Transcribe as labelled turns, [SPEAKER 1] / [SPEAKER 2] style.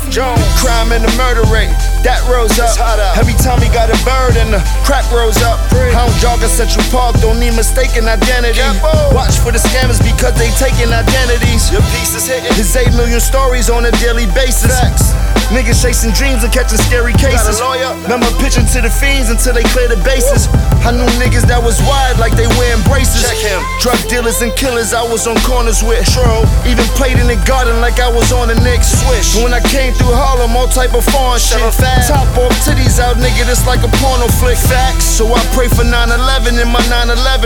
[SPEAKER 1] Jones. Crime and the murder rate, that rose up. Every time he got a bird and the crack rose up. I don't jog in Central Park, don't need mistaken identity. Watch for the scammers because they taking identities. Your piece is hitting. There's 8 million stories on a daily basis. Niggas chasing dreams and catching scary cases. Remember pitching to the fiends until they clear the bases. I knew niggas that was wide like they wearing braces. Drug dealers and killers I was on corners with. Even played in the garden like I was on the Knicks. And when I came through Harlem, all type of foreign shit. Top off titties out, nigga, this like a porno flick. So I pray for 9/11 in my 9/11.